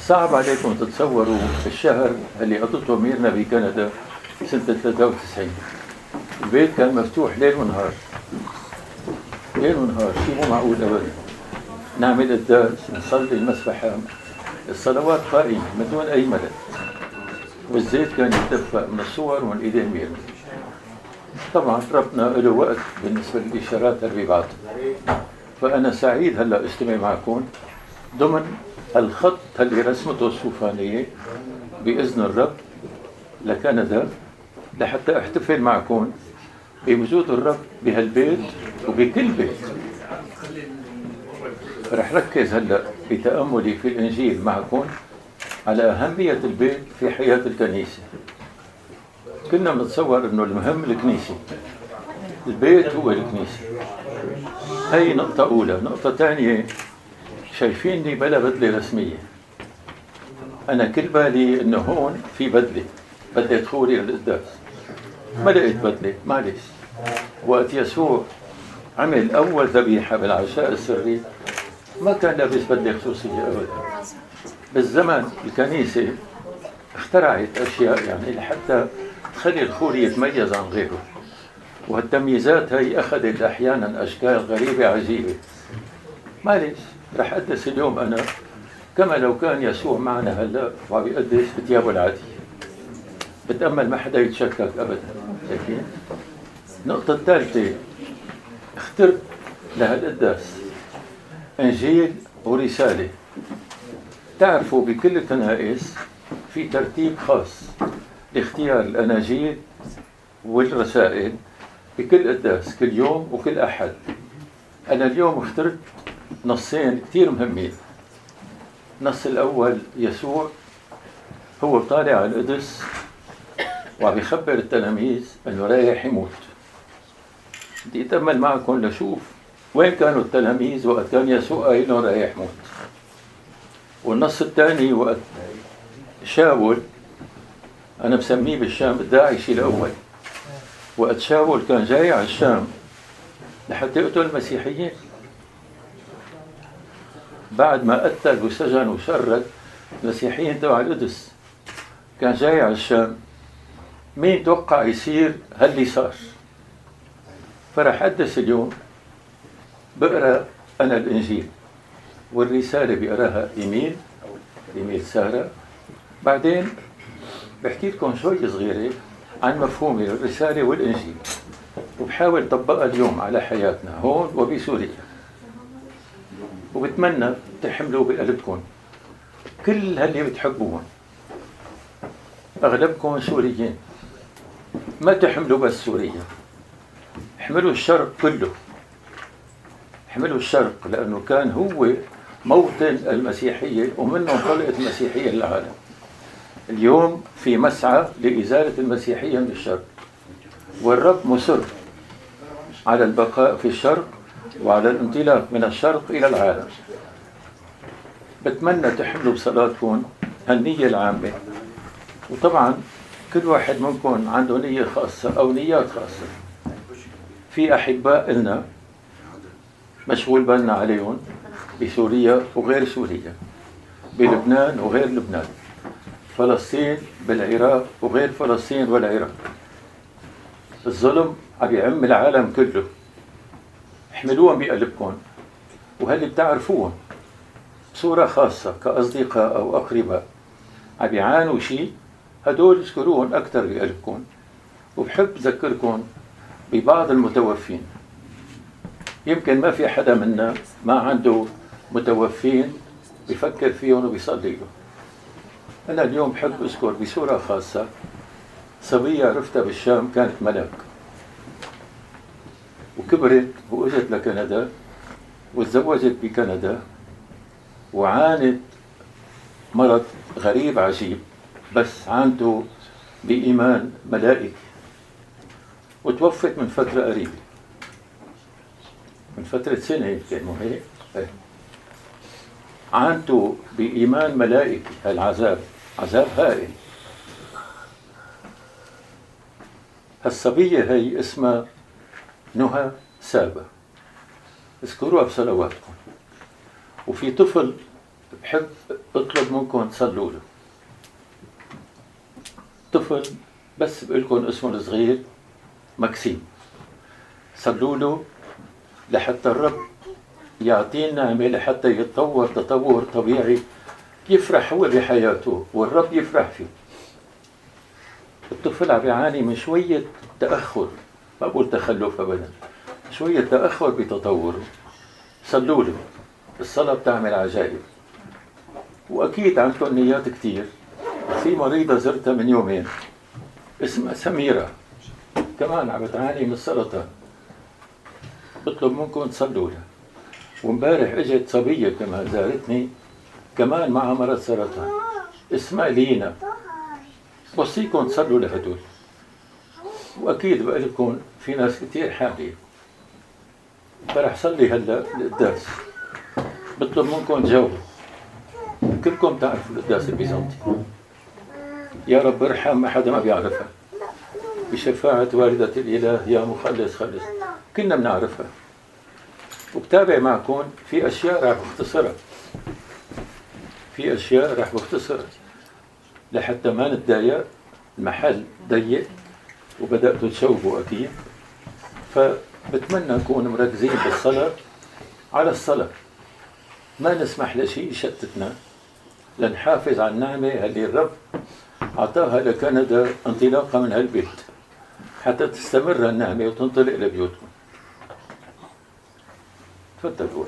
صعب عليكم تتصوروا الشهر اللي قضته ميرنا بكندا سنة 93. البيت كان مفتوح ليل ونهار، ليل ونهار، شيء مو معقول أبدا. نعمل قداس، نصلي المسبحة، الصلوات قائمة من دون أي ملل، والزيت كان يتدفق من الصور ومن إيدين ميرنا. طبعا ربنا له وقت بالنسبة للإشارات اللي بيبعتها. فأنا سعيد هلأ استمع معكم ضمن الخط اللي رسمته الصوفانية بإذن الرب لكندا، لحتى احتفل معكم بوجود الرب بهالبيت وبكل بيت. رح ركز هلأ بتأملي في الإنجيل معكم على أهمية البيت في حياة الكنيسة. كنا بنتصور إنه المهم الكنيسة، البيت هو الكنيسة. هي نقطة أولى. نقطة ثانية، شايفيني بلا بدلة رسمية. أنا كل بالي إنه هون في بدلة خوري للقداس، ما لقيت بدلة. معلش، وقت يسوع عمل أول ذبيحة بالعشاء السري ما كان لابس بدلة خصوصية أبدا. بالزمن الكنيسة اخترعت أشياء يعني لحتى تخلي الخوري يتميز عن غيره، والتمييزات هي أخذت أحيانا أشكال غريبة عجيبة. معلش، رح أقدس اليوم أنا كما لو كان يسوع معنا هلا وعم يقدس بثيابه العادية. بتأمل ما حدا يتشكك أبدا. شايفين؟ النقطة الثالثة، اخترت لهالقداس إنجيل ورسالة. تعرفوا بكل الكنائس في ترتيب خاص لاختيار الأناجيل والرسائل بكل قداس، كل يوم وكل أحد. أنا اليوم اخترت نصين كتير مهمين. النص الأول، يسوع هو طالع على القدس وعم يخبر التلاميذ أنه رايح يموت. بدي أتأمل معكم لشوف وين كانوا التلاميذ وقت كان يسوع قايل لهم رايح يموت. والنص الثاني، وقت شاول، أنا بسميه بالشام الداعشي الأول، وقت شاول كان جاي على الشام لحتى يقتل المسيحيين بعد ما قتل وسجن وشرد المسيحيين تبع القدس. كان جاي على الشام. مين توقع يصير هاللي صار؟ فرح أقدس اليوم بقرأ أنا الإنجيل، والرسالة بقراها إيميل سارة. بعدين بحكي لكم شوي صغيرة عن مفهومي للرسالة والإنجيل، وبحاول طبقها اليوم على حياتنا هون وبسوريا. وبتمنى تحملوا بقلبكم كل هاللي بتحبوهم. أغلبكم سوريين، ما تحملوا بس سوريا، احملوا الشرق كله. احملوا الشرق لأنه كان هو موطن المسيحية ومنه انطلقت المسيحية للعالم. اليوم في مسعى لإزالة المسيحية من الشرق، والرب مصر على البقاء في الشرق وعلى الانطلاق من الشرق إلى العالم. بتمنى تحملوا بصلاتكم هالنية العامة. وطبعا كل واحد منكم عنده نية خاصة أو نيات خاصة. في أحباء إلنا مشغول بالنا عليهم بسوريا وغير سوريا، بلبنان وغير لبنان، فلسطين بالعراق وغير فلسطين والعراق. الظلم عم يعم العالم كله. احملوهم بقلبكم، وهل بتعرفوهم بصورة خاصة كأصدقاء أو أقرباء عم يعانوا شيء، هدول اذكروهم أكثر بقلبكم. وبحب ذكركم ببعض المتوفين. يمكن ما في حدا منا ما عنده متوفين بيفكر فيهم وبيصلي له. أنا اليوم بحب أذكر بصورة خاصة صبية عرفتها بالشام، كانت ملك وكبرت وإجت لكندا وتزوجت بكندا، وعانت مرض غريب عجيب بس عنده بإيمان ملائكي، وتوفت من فترة قريبة، من فترة سنة يمكن، مو هيك؟ عنده بإيمان ملائكي. هالعذاب عذاب هائل. هالصبية هي اسمها نهى سابا، اذكروها بصلواتكم. وفي طفل بحب اطلب منكم تصلوا له. طفل بس بقولكم اسمه الصغير مكسيم، صلوا له لحتى الرب يعطينا نعمة لحتى يتطور تطور طبيعي، يفرح هو بحياته والرب يفرح فيه. الطفل عم يعاني من شوية تأخر، ما بقول تخلف أبدا، شوية تأخر بتطوره. صلوا له، الصلاة بتعمل عجائب. وأكيد عندكم نيات كتير. في مريضة زرتها من يومين اسمها سميرة، كمان عم بتعاني من السرطان، بطلب منكم تصلوا لها. وامبارح اجت صبية كمان زارتني، كمان معها مرض سرطان اسمها لينا، بوصيكم تصلوا لهدول. واكيد بقول لكم في ناس كتير حاملين، فرح صلي هلا القداس، بطلب منكم تجاوبوا. كلكم تعرفوا القداس البيزنطي، يا رب ارحم ما حدا ما بيعرفها، بشفاعة والدة الإله يا مخلص خلص، كلنا بنعرفها. وبتابع معكم في أشياء راح بختصرها، في أشياء راح بختصرها لحتى ما نتضايق. المحل ضيق وبدأتوا تشوفوا أكيد، فبتمنى نكون مركزين بالصلاة على الصلاة، ما نسمح لشيء يشتتنا، لنحافظ على النعمة اللي الرب أعطاها لكندا انطلاقا من هالبيت حتى تستمر النعمة وتنطلق لبيوتكم. تفضلوا.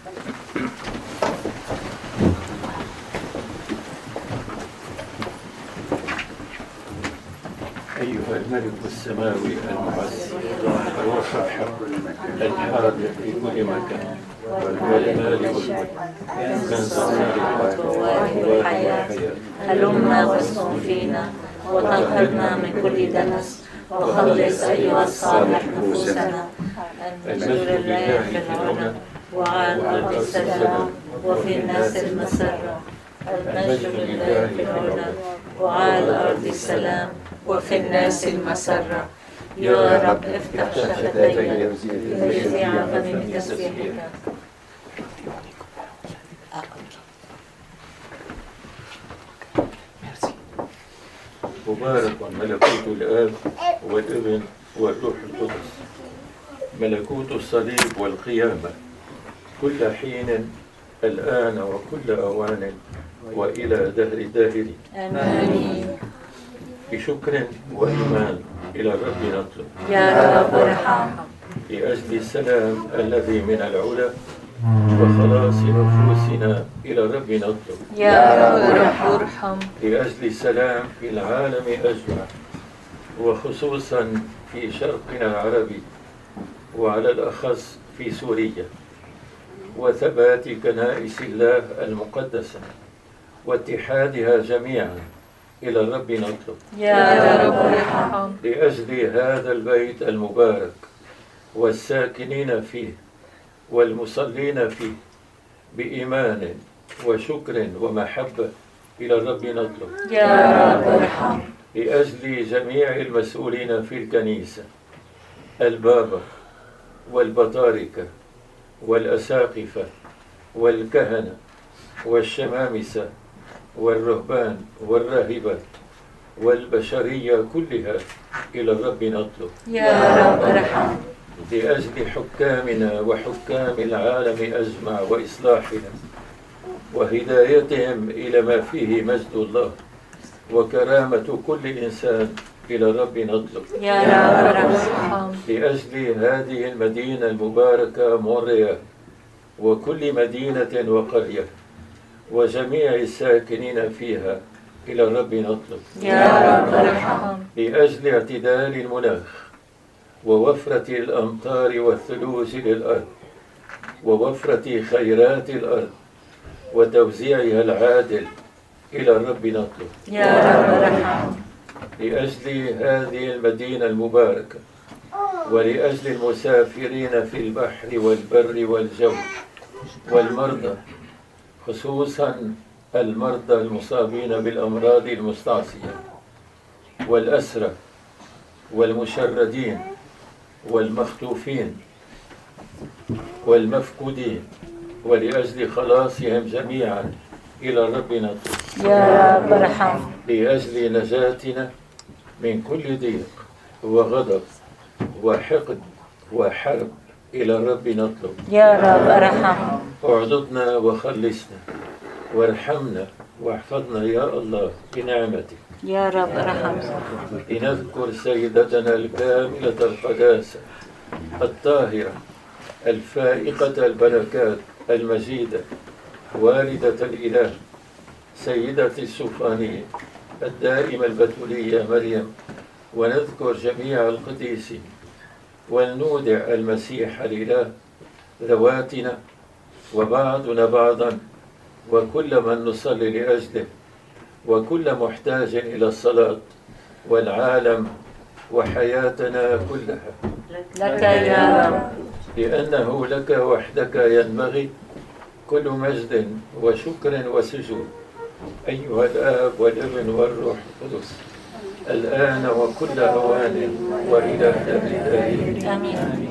أيها الملك السماوي المعز والصفحة الحاضر في كل مكان والمال والملك كنز الصالحات والحياة، هلما واسكن فينا وطهرنا من كل دنس، وخلص أيها الصالح نفوسنا. المجد لله في العلا وعلى الأرض السلام وفي الناس المسرة. المجد لله في العلا وعلى الأرض السلام وفي الناس المسرة. يا رب افتح شفتي ليذيع فمن تسبيحك. مبارك ملكوت الآب والابن والروح القدس، ملكوت الصليب والقيامة كل حين الآن وكل أوان وإلى دهر الداهرين. آمين. بشكر وإيمان إلى الرب نطلب، يا رب ارحم. لأجل السلام الذي من العلا وخلاص نفوسنا إلى الرب نطلب، يا رب ارحم. لأجل السلام في العالم أجمع وخصوصا في شرقنا العربي وعلى الأخص في سوريا، وثبات كنائس الله المقدسة واتحادها جميعا إلى الرب نطلب، يا رب ارحم. لأجل هذا البيت المبارك والساكنين فيه والمصلين فيه بإيمان وشكر ومحبة إلى الرب نطلب، يا رب ارحم. لأجل جميع المسؤولين في الكنيسة، البابا والبطاركة والأساقفة والكهنة والشمامسة والرهبان والراهبات والبشرية كلها إلى الرب نطلب، يا رب ارحم. لأجل حكامنا وحكام العالم أجمع وإصلاحنا وهدايتهم إلى ما فيه مجد الله وكرامة كل إنسان إلى الرب نطلب، يا رب ارحم. لأجل هذه المدينة المباركة موريا وكل مدينة وقرية وجميع الساكنين فيها إلى الرب نطلب، يا رب ارحم. لأجل اعتدال المناخ ووفرة الأمطار والثلوج للأرض ووفرة خيرات الأرض وتوزيعها العادل إلى الرب نطلب، يا رب ارحم. لأجل هذه المدينة المباركة ولأجل المسافرين في البحر والبر والجو والمرضى، خصوصا المرضى المصابين بالأمراض المستعصية والأسرى والمشردين والمخطوفين والمفقودين، ولأجل خلاصهم جميعا إلى الرب نطلب يا رب ارحم. لأجل نجاتنا من كل ضيق وغضب وحقد وحرب، إلى الرب نطلب يا رب ارحم. اعضدنا وخلصنا وارحمنا واحفظنا يا الله بنعمتك. يا رب ارحم. لنذكر سيدتنا الكاملة القداسة الطاهرة الفائقة البركات المجيدة والدة الإله سيدة السوفانية الدائمة البتولية مريم، ونذكر جميع القديسين ونودع المسيح الإله ذواتنا وبعضنا بعضا وكل من نصلي لأجله وكل محتاج إلى الصلاة والعالم وحياتنا كلها لك يا رب، لأنه لك وحدك ينبغي كل مجد وشكر وسجود أيها الآب والابن والروح القدس الآن وكل أوان وإلى أبد الدائم. آمين.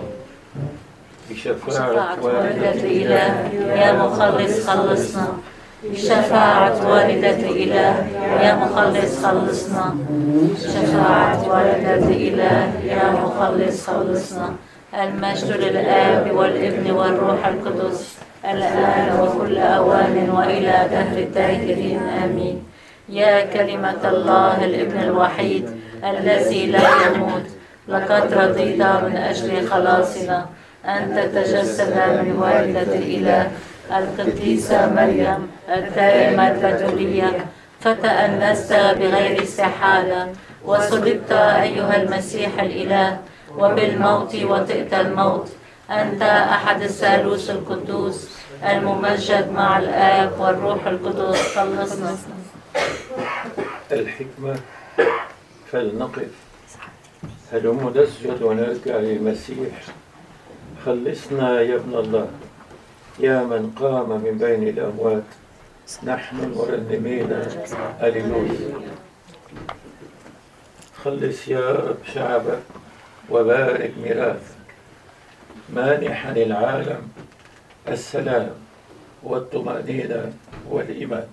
بشفاعة والدة الإله يا مخلص خلصنا. بشفاعة والدة الإله يا مخلص خلصنا. بشفاعة والدة الإله يا مخلص خلصنا. المجد للآب والابن والروح القدس الآن وكل أوان وإلى دهر الداهرين. آمين. يا كلمة الله الابن الوحيد الذي لا يموت، لقد رضيت من أجل خلاصنا أن تتجسد من والدة الإله القديسة مريم الدائمة البتولية، فتأنست بغير استحالة وصلبت أيها المسيح الإله، وبالموت وطئت الموت. أنت أحد الثالوث القدوس الممجد مع الآب والروح القدس. خلصنا. الحكمة فلنقف هلم نسجد ونركع للمسيح. خلصنا يا ابن الله يا من قام من بين الأموات، نحن مرنمين هللويا. خلص يا رب شعبك وبارك ميراثك، مانحا العالم السلام والطمأنينة والإيمان.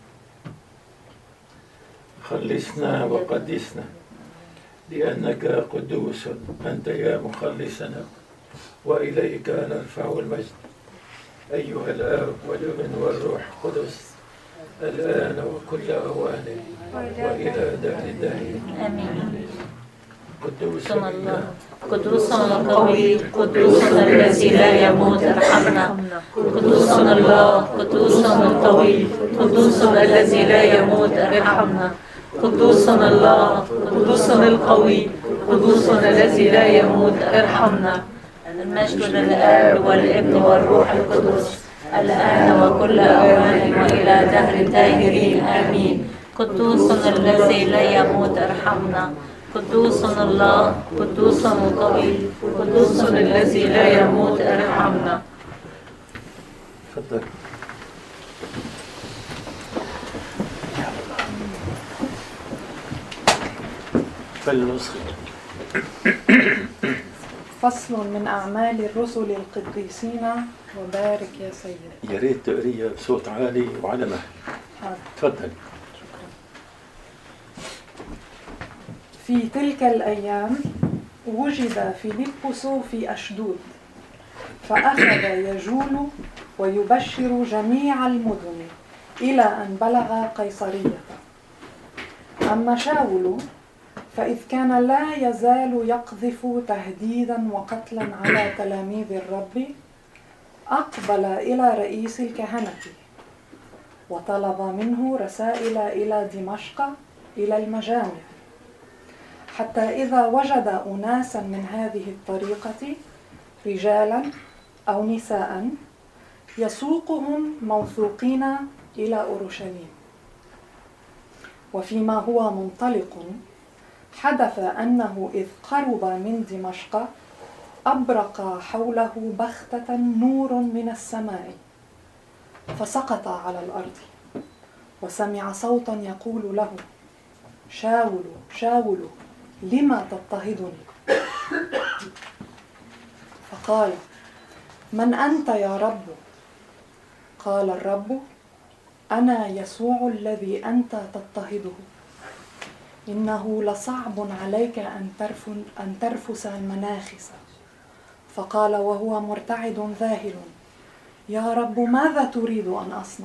خلصنا وقدسنا لأنك قدوس أنت يا مخلصنا، وإليك نرفع المجد أيها الآب والابن والروح القدس الآن وكل أوان وإلى دهر الداهرين. آمين. قدوس الله قدوس القوي قدوس الذي لا يموت ارحمنا. قدوس الله قدوس القوي قدوس الذي لا يموت ارحمنا. قدوس الله قدوس القوي قدوس الذي لا يموت ارحمنا. المجد للآب والابن والروح القدس الآن وكل أوان وإلى دهر الداهرين. آمين. قدوس الذي لا يموت ارحمنا. قدوس الله قدوس القوي قدوس الذي لا يموت ارحمنا. تفضل. فلنصغي. فصل من أعمال الرسل القديسين. وبارك يا سيدي. يا ريت تقريها بصوت عالي وعلى مهل. تفضل. في تلك الأيام وجد فيلبس في أشدود، فأخذ يجول ويبشر جميع المدن إلى أن بلغ قيصرية. أما شاول فإذ كان لا يزال يقذف تهديدا وقتلا على تلاميذ الرب، أقبل إلى رئيس الكهنة وطلب منه رسائل إلى دمشق إلى المجامع، حتى إذا وجد أناسا من هذه الطريقة رجالا أو نساء يسوقهم موثوقين إلى أورشليم. وفيما هو منطلق حدث أنه إذ قرب من دمشق أبرق حوله بغتة نور من السماء، فسقط على الأرض، وسمع صوتا يقول له: شاول شاول لما تضطهدني؟ فقال: من أنت يا رب؟ قال الرب: أنا يسوع الذي أنت تضطهده. إنه لصعب عليك أن ترفس المناخس. فقال وهو مرتعد ذاهل: يا رب ماذا تريد أن أصنع؟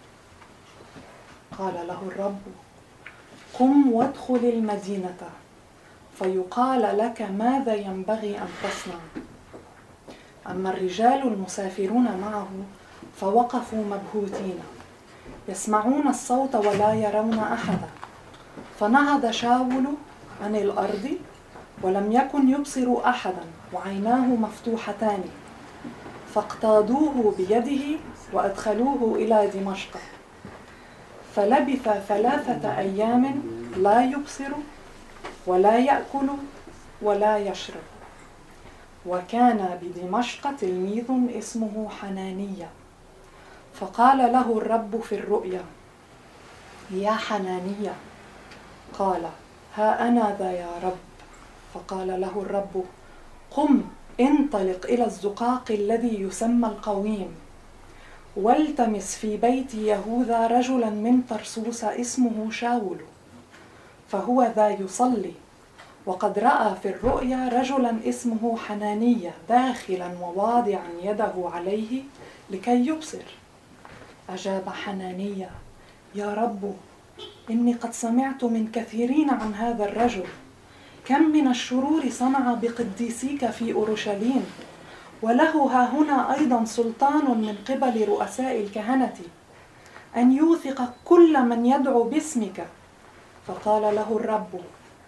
قال له الرب: قم وادخل المدينة فيقال لك ماذا ينبغي أن تصنع. أما الرجال المسافرون معه فوقفوا مبهوتين يسمعون الصوت ولا يرون أحدا. فنهض شاول عن الأرض ولم يكن يبصر أحدا وعيناه مفتوحتان، فاقتادوه بيده وأدخلوه إلى دمشق. فلبث 3 أيام لا يبصر ولا يأكل ولا يشرب. وكان بدمشق تلميذ اسمه حنانيا، فقال له الرب في الرؤيا: يا حنانيا. قال: ها أنا ذا يا رب. فقال له الرب: قم انطلق إلى الزقاق الذي يسمى القويم، والتمس في بيت يهوذا رجلا من طرسوس اسمه شاول، فهو ذا يصلي، وقد رأى في الرؤيا رجلا اسمه حنانيا داخلا وواضعا يده عليه لكي يبصر. أجاب حنانيا: يا رب، إني قد سمعت من كثيرين عن هذا الرجل، كم من الشرور صنع بقديسيك في أورشليم، وله ها هنا أيضا سلطان من قبل رؤساء الكهنة أن يوثق كل من يدعو باسمك. فقال له الرب: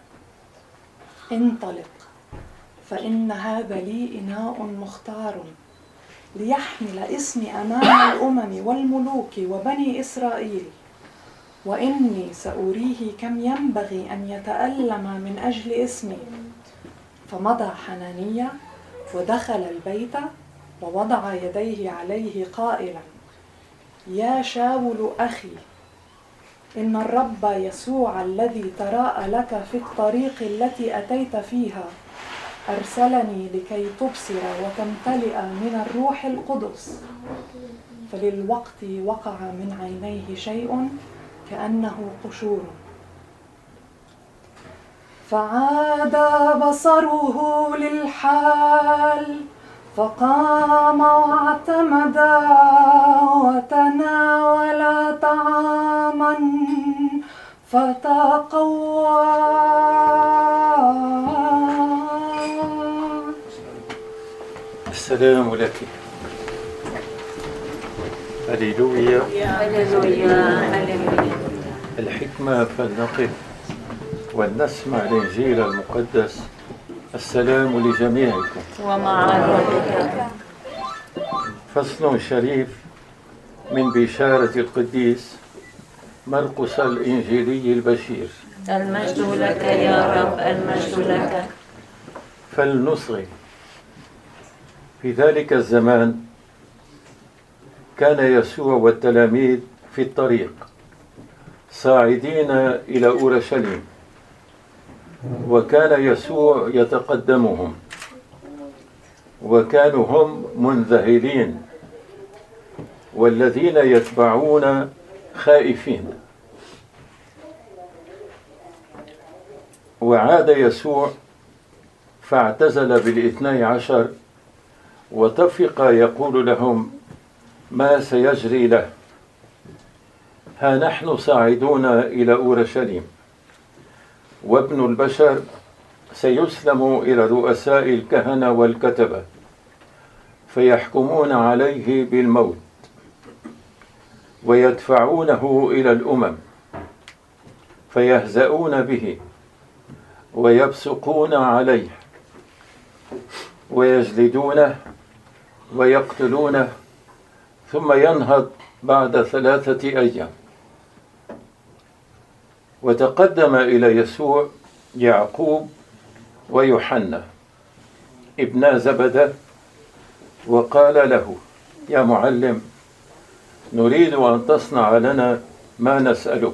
انطلق، فإن هذا لي إناء مختار ليحمل اسمي أمام الأمم والملوك وبني إسرائيل، وإني سأريه كم ينبغي أن يتألم من أجل اسمي. فمضى حنانيا ودخل البيت ووضع يديه عليه قائلا: يا شاول أخي، إن الرب يسوع الذي تراءى لك في الطريق التي أتيت فيها أرسلني لكي تبصر وتمتلئ من الروح القدس. فللوقت وقع من عينيه شيء كأنه قشور، فعاد بصره للحال، فقام واعتمد وتناول طعاما فتقوى. السلام لك. هللويا هللويا هللويا. الحكمة فلنقف ولنسمع الإنجيل المقدس. السلام لجميعكم. ومع روحك. فصل شريف من بشارة القديس مرقس الإنجيلي البشير. المجد لك يا رب، المجد لك. فلنصغي. في ذلك الزمان كان يسوع والتلاميذ في الطريق صاعدين إلى أورشليم، وكان يسوع يتقدمهم، وكانوا هم منذهلين والذين يتبعون خائفين. وعاد يسوع فاعتزل بال12 وطفق يقول لهم ما سيجري له. ها نحن صاعدون إلى أورشليم، وابن البشر سيسلم إلى رؤساء الكهنة والكتبة، فيحكمون عليه بالموت ويدفعونه إلى الأمم، فيهزؤون به ويبصقون عليه ويجلدونه ويقتلونه، ثم ينهض بعد 3 أيام. وتقدم إلى يسوع يعقوب ويوحنا ابنا زبدة، وقال له: يا معلم، نريد أن تصنع لنا ما نسألك.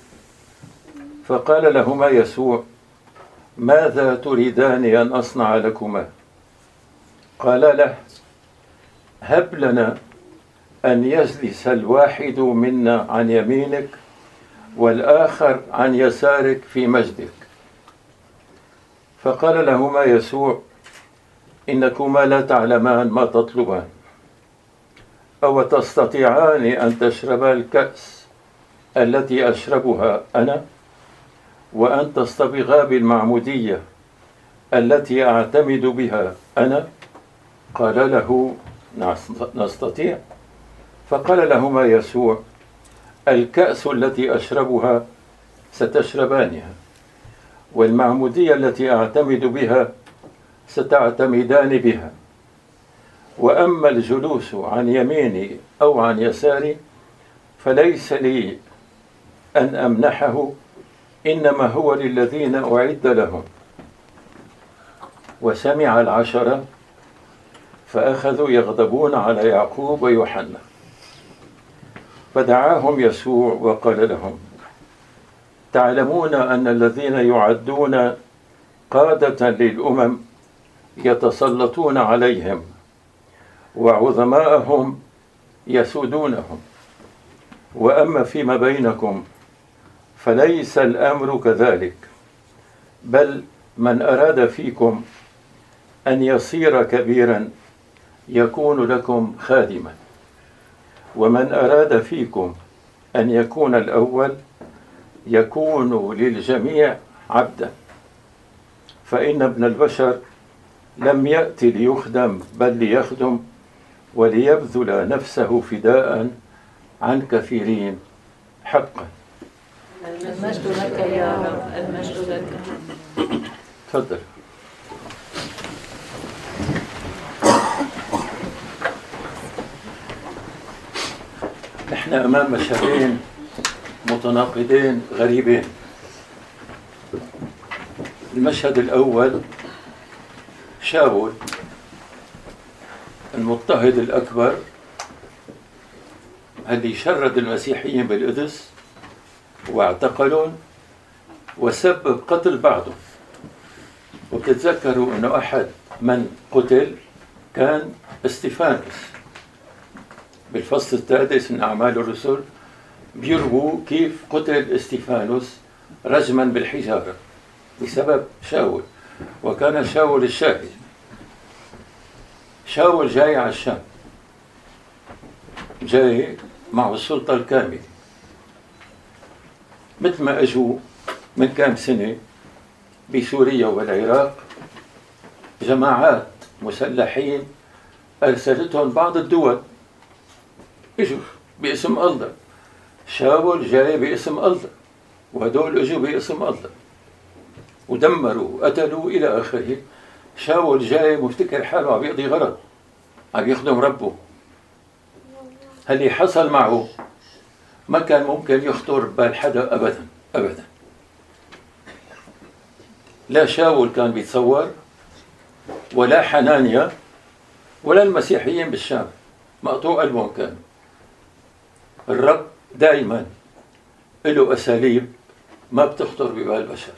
فقال لهما يسوع: ماذا تريدان أن أصنع لكما؟ قال له: هب لنا أن يجلس الواحد منا عن يمينك والآخر عن يسارك في مجدك. فقال لهما يسوع: إنكما لا تعلمان ما تطلبان. أو تستطيعان أن تشربا الكأس التي أشربها أنا وأن تصطبغا بالمعمودية التي أعتمد بها أنا؟ قال له: نستطيع. فقال لهما يسوع: الكأس التي أشربها ستشربانها، والمعمودية التي أعتمد بها ستعتمدان بها، وأما الجلوس عن يميني أو عن يساري فليس لي أن أمنحه، إنما هو للذين أعد لهم. وسمع العشرة فأخذوا يغضبون على يعقوب ويوحنا. فدعاهم يسوع وقال لهم: تعلمون أن الذين يعدون قادة للأمم يتسلطون عليهم، وعظماءهم يسودونهم، وأما فيما بينكم فليس الأمر كذلك، بل من أراد فيكم أن يصير كبيرا يكون لكم خادما، ومن أراد فيكم أن يكون الأول يكون للجميع عبدا. فإن ابن البشر لم يأتي ليخدم بل ليخدم وليبذل نفسه فداء عن كثيرين. حقا. المجد لك يا رب، المجد لك. تفضل. نحن أمام مشهدين متناقضين غريبين. المشهد الأول شاول المضطهد الأكبر اللي شرد المسيحيين بالقدس واعتقلون وسبب قتل بعضهم. وبتتذكروا أنه أحد من قتل كان استيفانوس. بالفصل السادس من أعمال الرسل بيرووا كيف قتل استيفانوس رجما بالحجارة بسبب شاول، وكان شاول الشاهد. شاول جاي على الشام، جاي معه السلطة الكاملة، مثل ما أجوا من كام سنة بسوريا والعراق جماعات مسلحين أرسلتهم بعض الدول، اجوا باسم الله. شاول جاي باسم الله، وهدول اجوا باسم الله ودمروا وقتلوا إلى آخره. شاول جاي مفتكر حاله عم يقضي غرض، عم يخدم ربه. هاللي حصل معه ما كان ممكن يخطر ببال حدا أبدا أبدا. لا شاول كان بيتصور، ولا حنانيا، ولا المسيحيين بالشام مقطوع قلبهم كانوا. الرب دائما له أساليب ما بتخطر ببال البشر،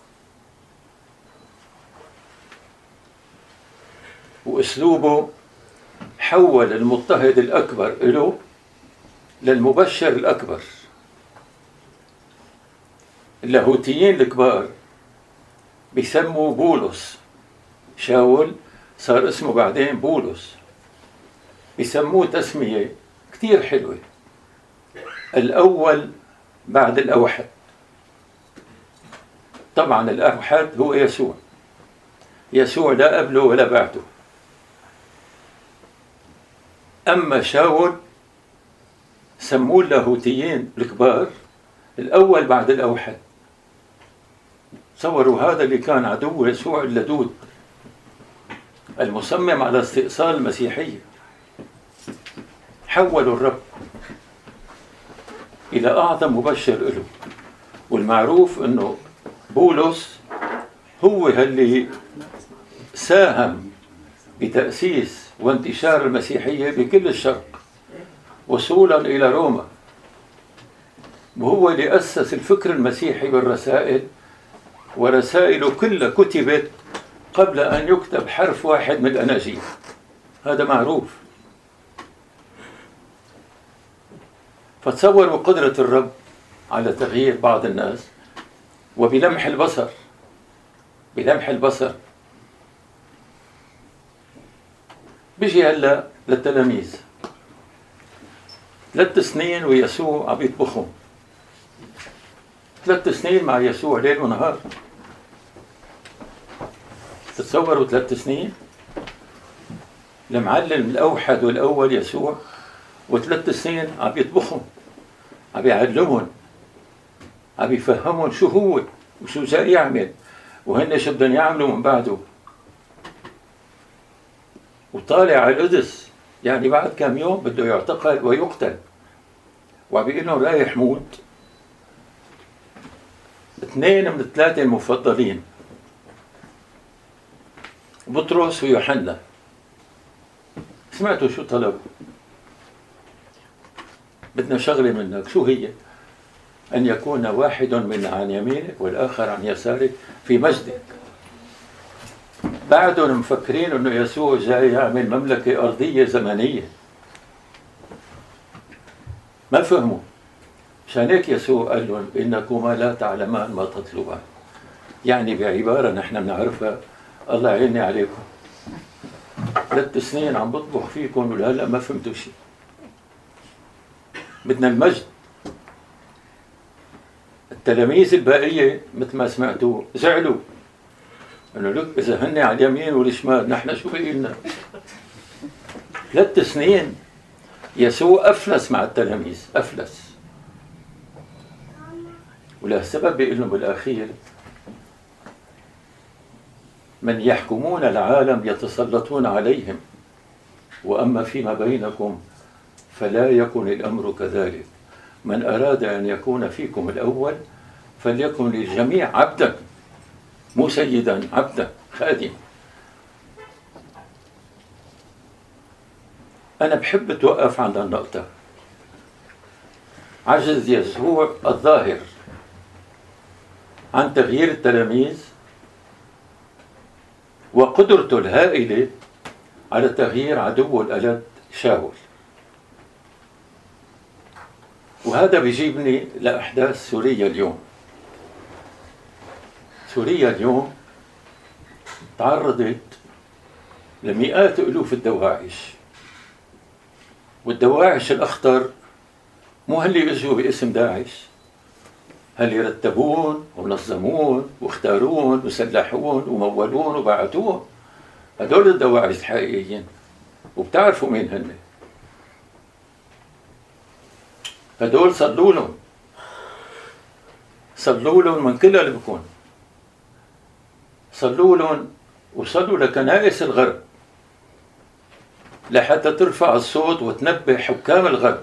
وأسلوبه حول المضطهد الأكبر له للمبشر الأكبر. اللاهوتيين الكبار بيسموا بولس، شاول صار اسمه بعدين بولس، بيسموه تسمية كتير حلوة، الأول بعد الأوحد. طبعا الأوحد هو يسوع، يسوع لا قبله ولا بعده. أما شاول سموه اللاهوتيين الكبار الأول بعد الأوحد. تصوروا هذا اللي كان عدو يسوع اللدود المصمم على استئصال المسيحية، حولوا الرب إلى أعظم مبشر له. والمعروف أنه بولس هو اللي ساهم بتأسيس وانتشار المسيحية بكل الشرق وصولا إلى روما، وهو اللي أسس الفكر المسيحي بالرسائل، ورسائله كلها كتبت قبل أن يكتب حرف واحد من الأناجيل. هذا معروف. فتصوروا قدرة الرب على تغيير بعض الناس وبلمح البصر، بلمح البصر. بيجي هلا للتلاميذ 3 سنين ويسوع عم يطبخهم، 3 سنين مع يسوع ليل ونهار. تتصوروا 3 سنين المعلم الأوحد والأول يسوع، و3 سنين عم يطبخهم، عم يعلمهم، عم يفهمهم شو هو وشو جاي يعمل وهن شو بدهم يعملوا من بعده. وطالع على القدس، يعني بعد كم يوم بده يعتقل ويقتل، وعم يقول لهم رايح موت. 2 من 3 المفضلين بطرس ويوحنا، سمعتوا شو طلب؟ بدنا شغلة منك، شو هي؟ أن يكون واحد من عن يمينك والآخر عن يسارك في مجدك. بعدهم مفكرين أنه يسوع جاي يعمل مملكة أرضية زمنية، ما فهموا. عشان هيك يسوع قال لهم إنكما لا تعلمان ما تطلبان، يعني بعبارة نحن بنعرفها، الله يعيني عليكم، 3 سنين عم بطبخ فيكم ولهلا ما فهمتوا شيء. بدنا المجد. التلاميذ الباقية مثل ما سمعتوا زعلوا، انه لك اذا هن على اليمين والشمال نحن شو بقي لنا؟ 3 سنين يسوع افلس مع التلاميذ، افلس. ولهالسبب بيقول لهم بالاخير من يحكمون العالم يتسلطون عليهم، واما فيما بينكم فلا يكن الامر كذلك. من اراد ان يكون فيكم الاول فليكن للجميع عبدا، مو سيدا، عبدا، خادم. أنا بحب توقف عند النقطة. عجز يسوع الظاهر عن تغيير التلاميذ، وقدرته الهائلة على تغيير عدوه الألد شاول. وهذا بيجيبني لأحداث سوريا اليوم. سوريا اليوم تعرضت لمئات ألوف الدواعش، والدواعش الأخطر مو هاللي اجوا باسم داعش، هاللي رتبون ونظمون واختارون وسلحون ومولون وبعتون، هدول الدواعش الحقيقيين. وبتعرفوا مين هن؟ هدول صلوا لهم من كل قلبكم، صلوا لهم وصلوا لكنائس الغرب لحتى ترفع الصوت وتنبه حكام الغرب.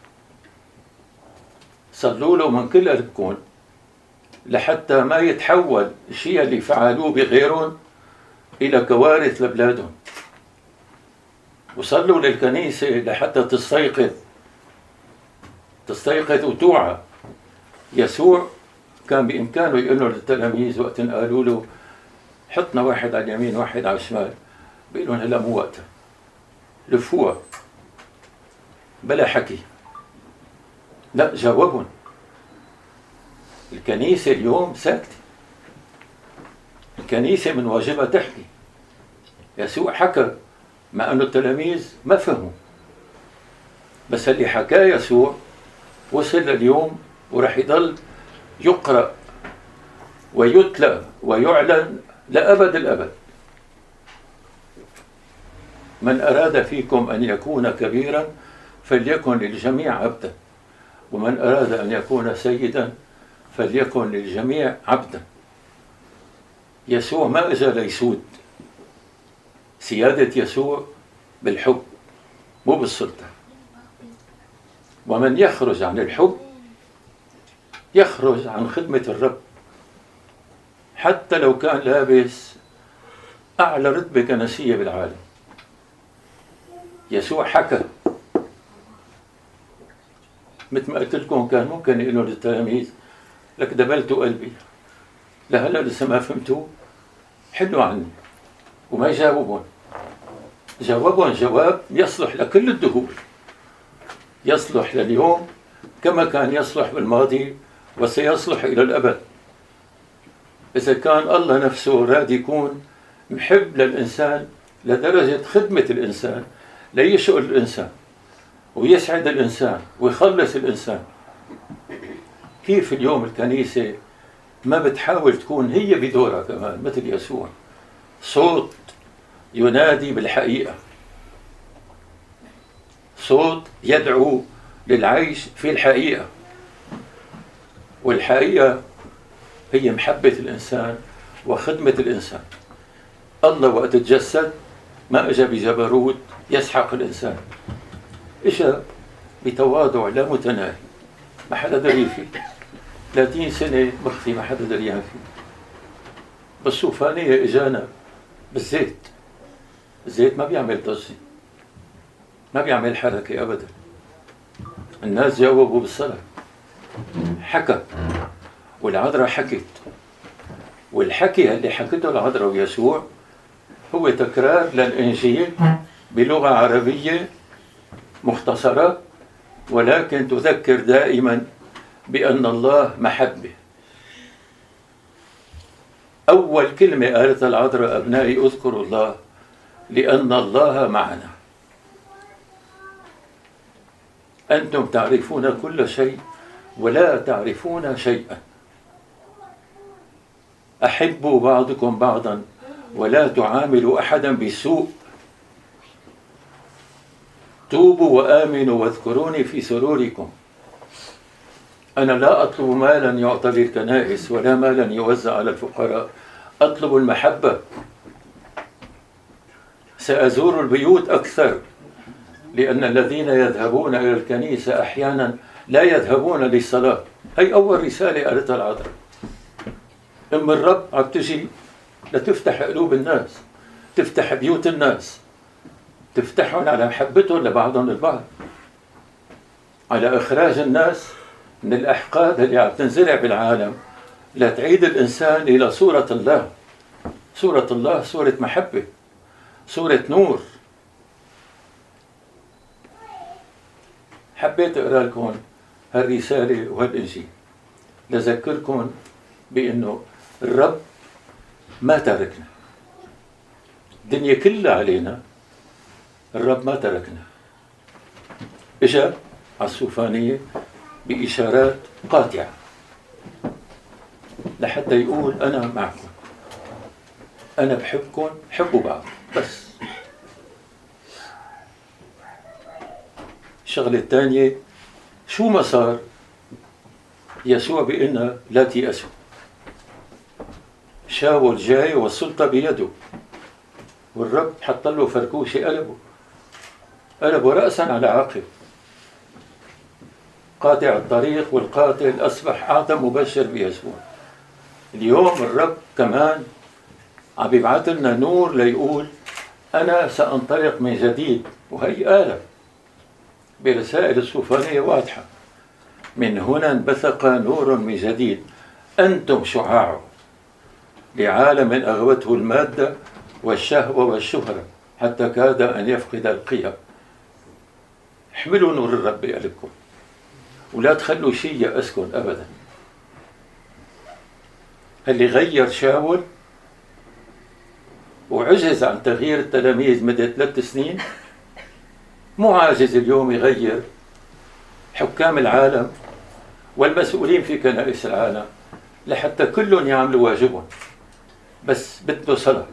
صلوا له من كل قلبكم لحتى ما يتحول الشيء اللي فعلوه بغيرهم إلى كوارث لبلادهم. وصلوا للكنيسة لحتى تستيقظ وتوعى. يسوع كان بإمكانه يقول له للتلاميذ وقت قالوا له حطنا واحد على اليمين واحد على الشمال، بيقول لهم هلا مو وقتها، لفوها بلا حكي. لا، جاوبهم. الكنيسة اليوم ساكتة، الكنيسة من واجبها تحكي. يسوع حكى مع أنه التلاميذ ما فهموا، بس اللي حكاه يسوع وصل لليوم ورح يضل يقرأ ويتلى ويعلن لأبد الأبد. من أراد فيكم أن يكون كبيرا فليكن للجميع عبدا، ومن أراد أن يكون سيدا فليكن للجميع عبدا. يسوع ما أجى ليسود، سيادة يسوع بالحب مو بالسلطة. ومن يخرج عن الحب يخرج عن خدمة الرب، حتى لو كان لابس أعلى رتبة كنسية بالعالم. يسوع حكى مثل ما قلت لكم، كان ممكن يقولوا للتلاميذ لك دبلتوا قلبي، لهلا لسه ما فهمتوا، حلوا عني. وما جاوبهم، جاوبهم جواب يصلح لكل الدهور، يصلح لليوم كما كان يصلح بالماضي وسيصلح إلى الأبد. إذا كان الله نفسه راد يكون محب للإنسان لدرجة خدمة الإنسان ليشغل الإنسان ويسعد الإنسان ويخلص الإنسان، كيف اليوم الكنيسة ما بتحاول تكون هي بدورها كمان مثل يسوع، صوت ينادي بالحقيقة، صوت يدعو للعيش في الحقيقة، والحقيقة هي محبة الإنسان وخدمة الإنسان. الله وقت تجسد ما اجى بجبروت يسحق الإنسان، اجى بتواضع لا متناهي ما حدا دري فيه، 30 سنة مخفي ما حدا دريان فيه. بالصوفانية اجانا بالزيت، الزيت ما بيعمل ضجة، ما بيعمل حركة أبدا. الناس جاوبوا بالصلاة، حكى والعذراء حكت، والحكي اللي حكته العذراء ويسوع هو تكرار للإنجيل بلغة عربية مختصرة، ولكن تذكر دائما بأن الله محبة. أول كلمة قالتها العذراء: أبنائي اذكروا الله لأن الله معنا. أنتم تعرفون كل شيء ولا تعرفون شيئا، أحبوا بعضكم بعضا ولا تعاملوا أحدا بسوء، توبوا وآمنوا واذكروني في سروركم. أنا لا أطلب مالا يعطى للكنائس ولا مالا يوزع على الفقراء، أطلب المحبة. سأزور البيوت أكثر، لأن الذين يذهبون إلى الكنيسة أحيانا لا يذهبون للصلاة. هي أول رسالة قالتها العذراء. أم الرب عم تجي لتفتح قلوب الناس، تفتح بيوت الناس، تفتحهم على محبتهم لبعضهم البعض، على إخراج الناس من الأحقاد اللي عم تنزرع بالعالم، لتعيد الإنسان إلى صورة الله. صورة الله صورة محبة، صورة نور. حبيت أقرأ لكم هالرسالة وهالإنجيل لذكركم بأنه الرب ما تركنا، الدنيا كلها علينا، الرب ما تركنا. إجا على الصوفانية بإشارات قاطعة لحتى يقول أنا معكم، أنا بحبكم، حبوا بعض بس. الشغلة الثانية، شو ما صار يسوع بإنها لا تيأسوا، شاول جاي والسلطة بيده، والرب حط له فركوشة قلبه رأسا على عقب. قاطع الطريق والقاتل أصبح أعظم مبشر بيسوع. اليوم الرب كمان عم يبعث لنا نور ليقول أنا سأنطلق من جديد. وهي آلة برسائل الصوفانية واضحة: من هنا انبثق نور من جديد، أنتم شعاعه لعالم أغوته المادة والشهوة والشهرة حتى كاد أن يفقد القيم. احملوا نور الرب بقلبكم ولا تخلوا شيء يأسكم أبدا. اللي غير شاول وعجز عن تغيير التلاميذ مدة 3 سنين مو عاجز اليوم يغير حكام العالم والمسؤولين في كنائس العالم لحتى كلهم يعملوا واجبهم، بس بده صلاة.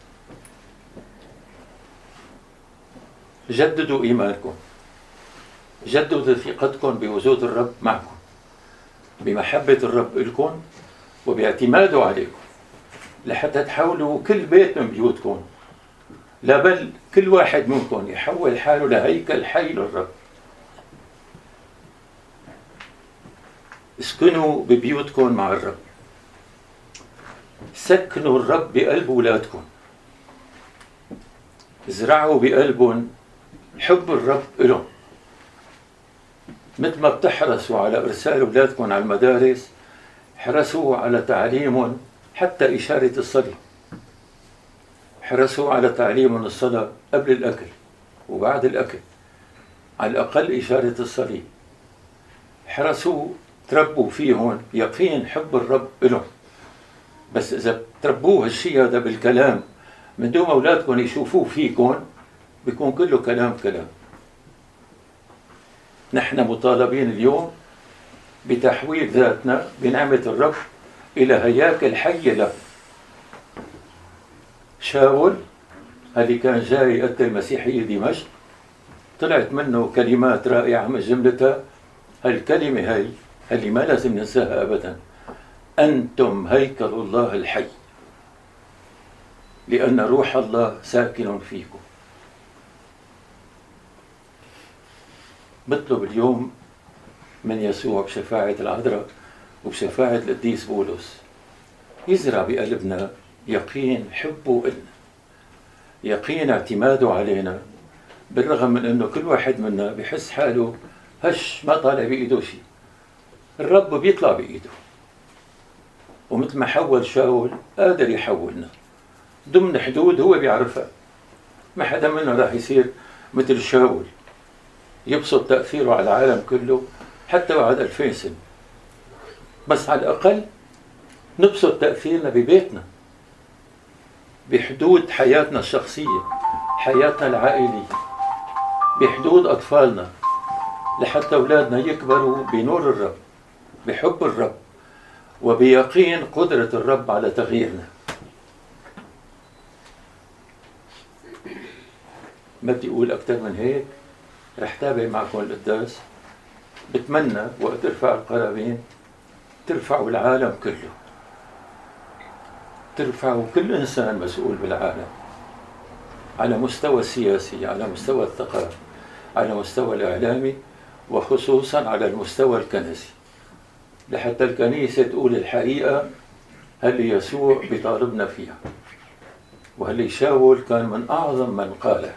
جددوا إيمانكم، جددوا ثقتكم بوجود الرب معكم، بمحبة الرب لكم وباعتماده عليكم، لحتى تحولوا كل بيت من بيوتكم، لا بل كل واحد منكم يحول حاله لهيكل حي للرب. اسكنوا ببيوتكم مع الرب، سكنوا الرب بقلب أولادكم، ازرعوا بقلبهم حب الرب لهم. مثل ما بتحرصوا على إرسال أولادكم على المدارس، حرصوا على تعليمهم حتى إشارة الصلاة، حرصوا على تعليمهم الصلاة قبل الأكل وبعد الأكل، على الأقل إشارة الصلاة. حرسوا تربوا فيهم يقين حب الرب لهم. بس إذا تربوه الشيء هذا بالكلام من دون أولادكم يشوفوه فيكم بيكون كله كلام. نحن مطالبين اليوم بتحويل ذاتنا بنعمة الرب إلى هياكل حية له. شاول اللي كان جاي يقتل المسيحية دمشق طلعت منه كلمات رائعة من جملتها الكلمة هي اللي ما لازم ننساها أبدا: أنتم هيكل الله الحي لأن روح الله ساكن فيكم. بطلب اليوم من يسوع بشفاعة العذراء وبشفاعة القديس بولس يزرع بقلبنا يقين حبه إلنا، يقين اعتماده علينا، بالرغم من أنه كل واحد منا بحس حاله هش ما طالع بإيده شيء. الرب بيطلع بإيده، ومثل ما حول شاول قادر يحولنا ضمن حدود هو بيعرفها. ما حدا منا راح يصير مثل شاول يبسط تأثيره على العالم كله حتى بعد 2000 سنة، بس على الأقل نبسط تأثيرنا ببيتنا بحدود حياتنا الشخصية، حياتنا العائلية، بحدود أطفالنا، لحتى أولادنا يكبروا بنور الرب، بحب الرب، وبيقين قدرة الرب على تغييرنا. ما بدي أقول أكثر من هيك، رح تابع معكم القداس. بتمنى وقت ترفع القرابين ترفعوا العالم كله، ترفعوا كل إنسان مسؤول بالعالم على مستوى السياسي، على مستوى الثقافي، على مستوى الإعلامي، وخصوصا على المستوى الكنسي، لحتى الكنيسة تقول الحقيقة اللي يسوع بيطالبنا فيها، وهاللي شاول كان من أعظم من قاله.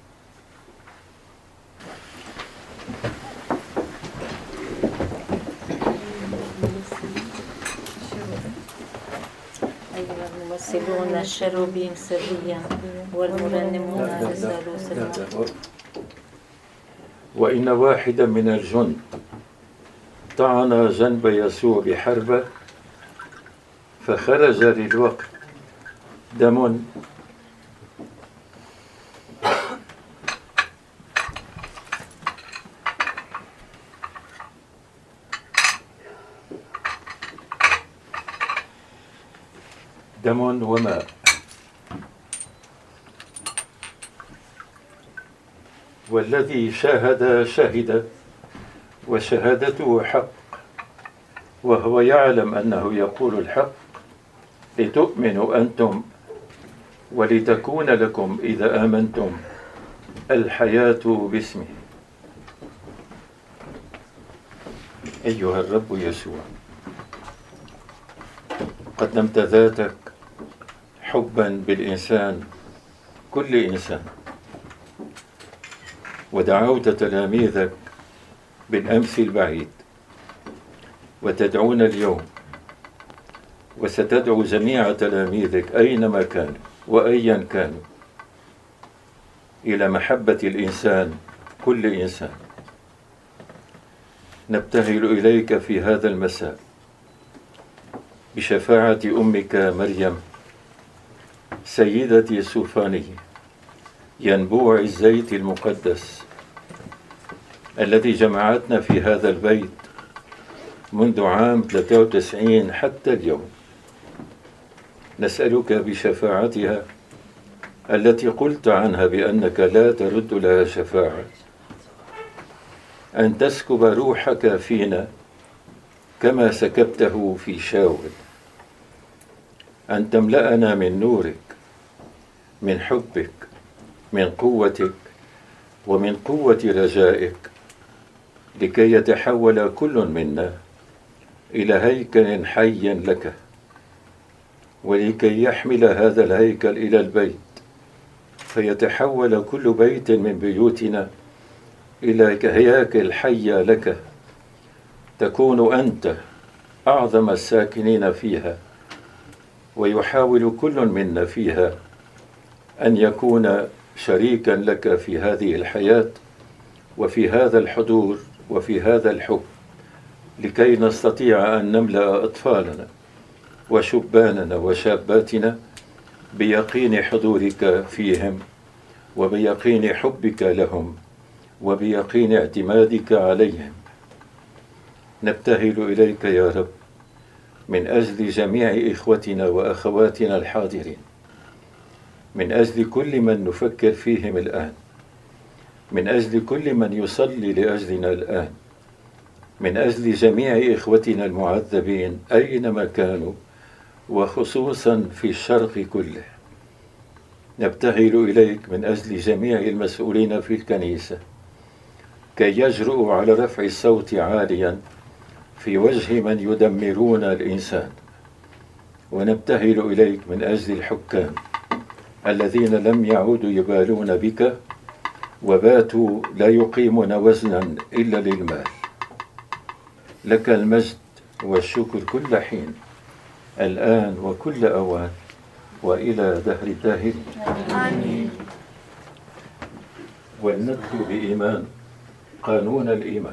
الممثلون الشروبيم سريا والمرنمون للثالوث المحفوظ. وإن واحدا من الجند طعن جنب يسوع بحربة فخرج للوقت دم وماء، والذي شهد وشهادته حق، وهو يعلم أنه يقول الحق، لتؤمنوا أنتم ولتكون لكم إذا آمنتم الحياة باسمه. أيها الرب يسوع، قدمت ذاتك حبا بالإنسان، كل إنسان، ودعوت تلاميذك بالأمس البعيد، وتدعونا اليوم، وستدعو جميع تلاميذك أينما كانوا وأيا كانوا إلى محبة الإنسان، كل إنسان. نبتهل إليك في هذا المساء بشفاعة أمك مريم سيدة سوفانه، ينبوع الزيت المقدس الذي جمعتنا في هذا البيت منذ عام 93 حتى اليوم. نسألك بشفاعتها التي قلت عنها بأنك لا ترد لها شفاعة أن تسكب روحك فينا كما سكبته في شاول، أن تملأنا من نورك، من حبك، من قوتك، ومن قوة رجائك، لكي يتحول كل منا إلى هيكل حي لك، ولكي يحمل هذا الهيكل إلى البيت، فيتحول كل بيت من بيوتنا إلى هياكل حية لك، تكون أنت أعظم الساكنين فيها، ويحاول كل منا فيها أن يكون شريكا لك في هذه الحياة، وفي هذا الحضور، وفي هذا الحب، لكي نستطيع أن نملأ أطفالنا وشباننا وشاباتنا بيقين حضورك فيهم، وبيقين حبك لهم، وبيقين اعتمادك عليهم. نبتهل إليك يا رب من أجل جميع إخوتنا وأخواتنا الحاضرين، من أجل كل من نفكر فيهم الآن، من أجل كل من يصلي لأجلنا الآن، من أجل جميع إخوتنا المعذبين أينما كانوا، وخصوصا في الشرق كله. نبتهل إليك من أجل جميع المسؤولين في الكنيسة كي يجرؤوا على رفع الصوت عاليا في وجه من يدمرون الإنسان. ونبتهل إليك من أجل الحكام الذين لم يعودوا يبالون بك وباتوا لا يقيمون وزنا إلا للمال. لك المجد والشكر كل حين، الآن وكل أوان وإلى دهر الداهرين. آمين. ولنتلو بإيمان قانون الإيمان.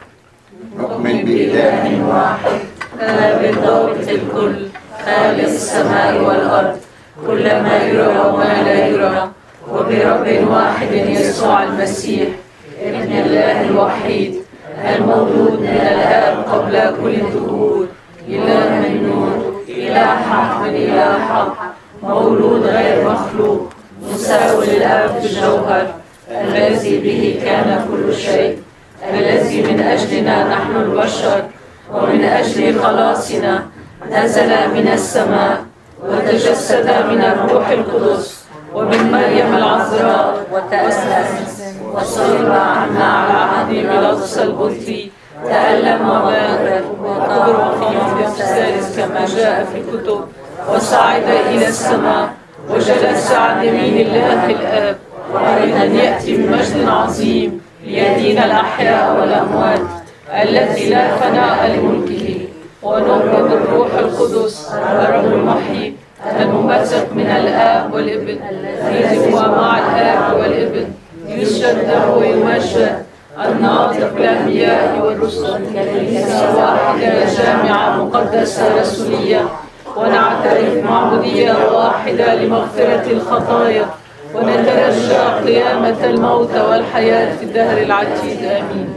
نؤمن بإله واحد آب ضابط الكل، خالق السماء والأرض، كل ما يرى وما لا يرى، وبرب واحد يسوع المسيح ابن الله الوحيد، المولود من الآب قبل كل الدهور، إله من نور، إله حق من إله حق، مولود غير مخلوق، مساوي للآب في الجوهر، الذي به كان كل شيء، الذي من أجلنا نحن البشر ومن أجل خلاصنا نزل من السماء وتجسد من الروح القدس ومن مريم العذراء وتأسس وصلب عنا على عهد بيلاطس البنطي، تألم ومات وقبر في اليوم الثالث كما جاء في الكتب، وصعد إلى السماء وجلس عن يمين الله الآب، وأيضا يأتي بمجد عظيم ليدين الأحياء والأموات، التي لا فناء لملكه. ونؤمن بالروح القدس الرب المحيي الممزق من الآب والابن، الذي هو مع الآب والابن، يشهد له ويمجد، الناطق بالأنبياء والرسل، كنيسة واحدة جامعة مقدسة رسولية، ونعترف معمودية واحدة لمغفرة الخطايا، ونترجى قيامة الموتى والحياة في الدهر العتيد. آمين.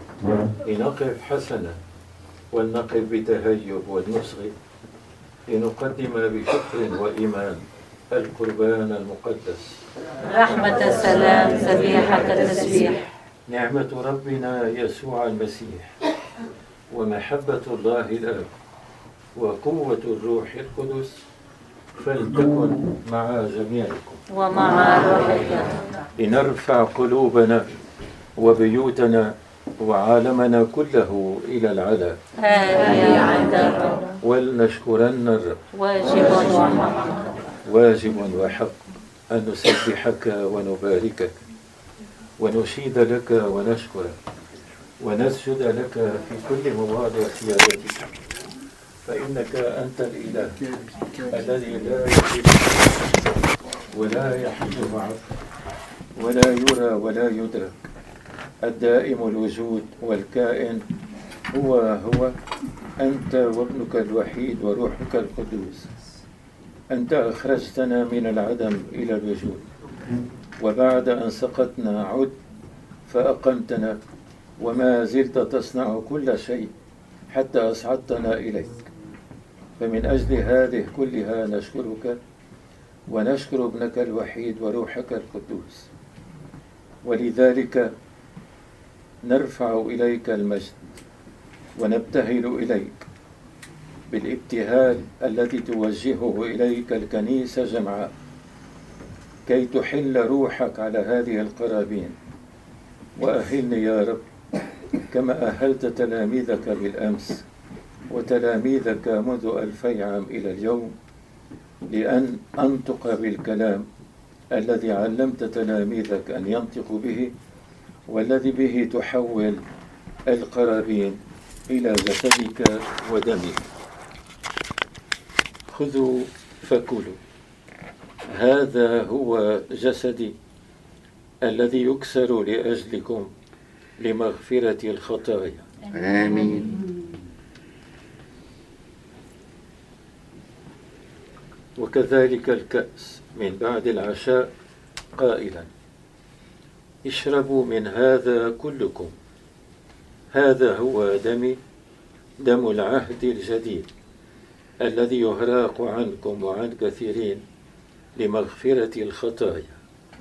لنقف حسنا ولنقف بتهيب ونصغي، لنقدم بشكر وإيمان القربان المقدس، رحمة سلام ذبيحة التسبيح. نعمة ربنا يسوع المسيح ومحبة الله الآب وقوة الروح القدس فلتكن مع جميعكم ومع روحك. لنرفع قلوبنا وبيوتنا وعالمنا كله إلى العلا. هذه عند الرب ولنشكرن الرب. واجب وحق أن نسبحك ونباركك ونشيد لك ونشكرك ونسجد لك في كل مواضع سيادتك، فإنك أنت الإله الذي لا يحل ولا يحل معك ولا يرى ولا يدرك، الدائم الوجود والكائن هو أنت وابنك الوحيد وروحك القدوس. أنت أخرجتنا من العدم إلى الوجود، وبعد أن سقطنا عد فأقمتنا، وما زلت تصنع كل شيء حتى أصعدتنا إليك. فمن أجل هذه كلها نشكرك ونشكر ابنك الوحيد وروحك القدوس، ولذلك نرفع إليك المجد ونبتهل إليك بالابتهال الذي توجهه إليك الكنيسة جمعاء، كي تحل روحك على هذه القرابين. وأهلني يا رب كما أهلت تلاميذك بالأمس وتلاميذك منذ 2000 عام إلى اليوم، لأن أنطق بالكلام الذي علمت تلاميذك أن ينطقوا به، والذي به تحول القرابين إلى جسدك ودمك. خذوا فكلوا، هذا هو جسدي الذي يكسر لأجلكم لمغفرة الخطايا. آمين. وكذلك الكأس من بعد العشاء قائلا: اشربوا من هذا كلكم، هذا هو دمي، دم العهد الجديد الذي يهراق عنكم وعن كثيرين لمغفرة الخطايا.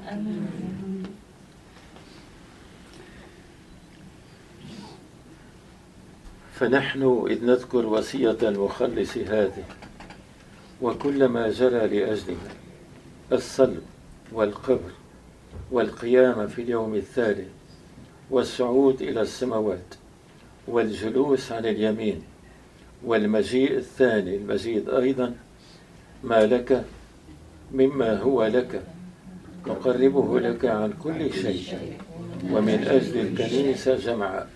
فنحن إذ نذكر وصية المخلص هذه وكل ما جرى لأجلها، الصلب والقبر والقيام في اليوم الثالث والصعود إلى السماوات والجلوس عن اليمين والمجيء الثاني المجيد أيضا، ما لك مما هو لك نقربه لك عن كل شيء ومن أجل الكنيسة جمعاء.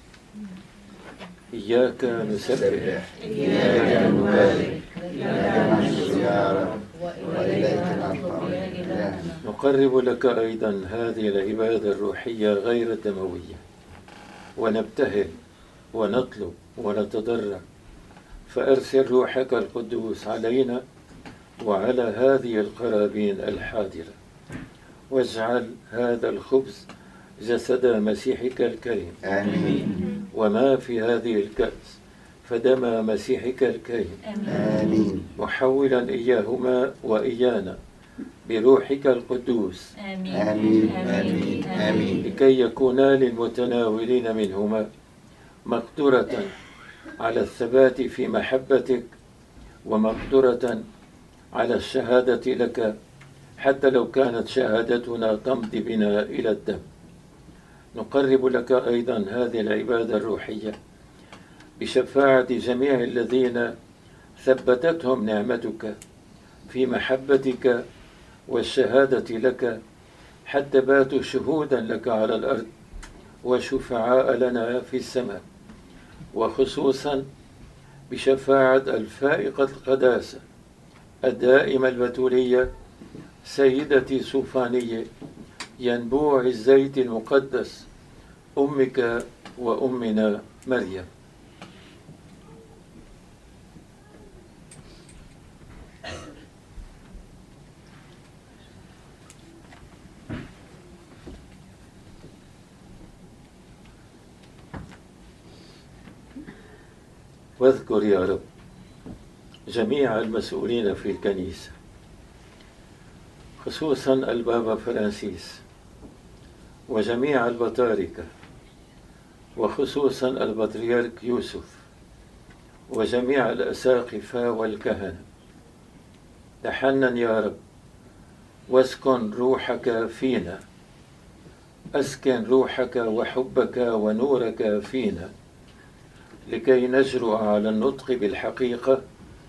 إياك نسبح، إياك نبارك، إياك نشكر يا رب، وإليك نرفع. نقرب لك أيضا هذه العبادة الروحية غير الدموية، ونبتهل ونطلب ونتضرع، فأرسل روحك القدوس علينا وعلى هذه القرابين الحاضرة، واجعل هذا الخبز جسد مسيحك الكريم، آمين. وما في هذه الكأس فدم مسيحك الكريم، آمين. محولا إياهما وإيانا بروحك القدوس، آمين. آمين. آمين. لكي يكونا للمتناولين منهما مقدرة على الثبات في محبتك، ومقدرة على الشهادة لك، حتى لو كانت شهادتنا تمضي بنا إلى الدم. نقرب لك أيضا هذه العبادة الروحية بشفاعة جميع الذين ثبتتهم نعمتك في محبتك والشهادة لك، حتى باتوا شهودا لك على الأرض وشفعاء لنا في السماء، وخصوصا بشفاعة الفائقة القداسة الدائمة البتولية سيدتي صوفانية ينبوع الزيت المقدس أمك وأمنا مريم. واذكر يا رب جميع المسؤولين في الكنيسة، خصوصا البابا فرانسيس وجميع البطاركة، وخصوصا البطريرك يوسف وجميع الأساقفة والكهنة. تحنن يا رب واسكن روحك فينا، أسكن روحك وحبك ونورك فينا، لكي نجرؤ على النطق بالحقيقة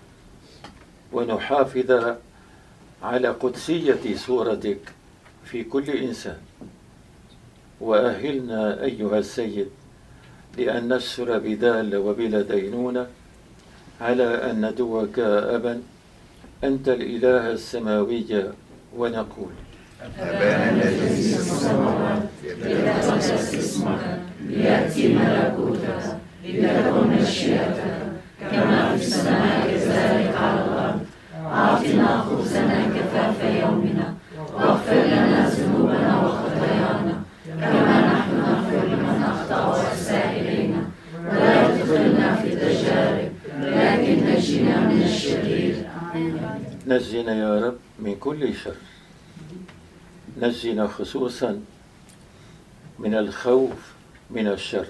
ونحافظ على قدسية صورتك في كل إنسان. وأهلنا أيها السيد لأن نسر بدال وبلا دينونة على أن ندعوك أبا أنت الإله السماوي، ونقول: أبانا الذي في السماوات، ليتقدس اسمك، ليأتي ملكوتك، لتكن مشيئتك كما في السماء كذلك على الأرض. أعطنا خبزنا كفاف يومنا، واغفر لنا ذنوبنا وخطايانا كما نحن نغفر لمن أخطأ وأساء إلينا، ولا تدخلنا في تجارب لكن نجنا من الشرير. نجنا يا رب من كل شر، نجنا خصوصا من الخوف من الشر،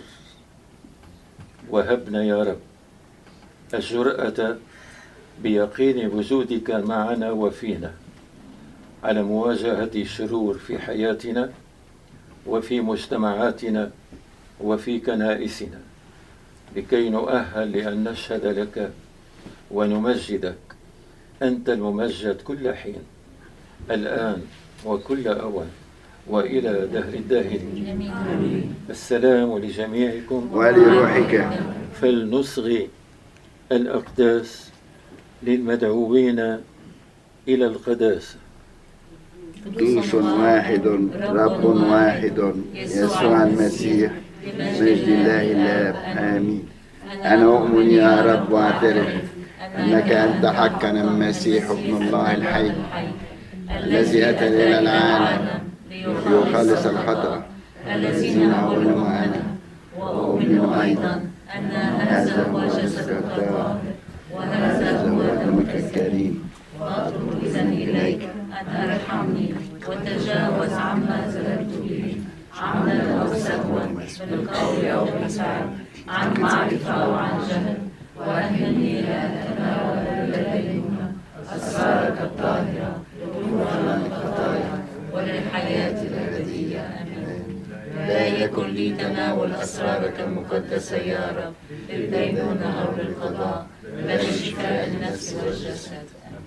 وهبنا يا رب الجرأة بيقين وجودك معنا وفينا على مواجهة الشرور في حياتنا وفي مجتمعاتنا وفي كنائسنا، لكي نؤهل لأن نشهد لك ونمجدك. أنت الممجد كل حين، الآن وكل أوان وإلى دهر الداهرين. السلام لجميعكم ولروحك. فلنصغي الأقداس للمدعوين إلى القداسة. قدوس واحد، رب واحد، يسوع المسيح، مجد الله الآب. آمين. أنا أؤمن يا رب واعترف أنك أنت حقا المسيح ابن الله الحي الذي أتى إلى العالم ليخلص الخطأ الذين أؤمن أنا وأؤمن أيضا أن هذا هو جسدك الطاهر وهذا هو دمك الكريم. وأطلب إذن إليك أن ترحمني وتجاوز عما زللت به عمدا أو سهوا بالقول أو بالفعل عن معرفة أو عن جهل، وأهلني إلى أن أتناول لديهما أسرارك الطاهرة لغفران الخطايا وللحياة الأبدية. آمين. لا يكن لي تناول أسرارك المقدسة يا رب للدينونة أو للقضاء، بل شفاء النفس والجسد.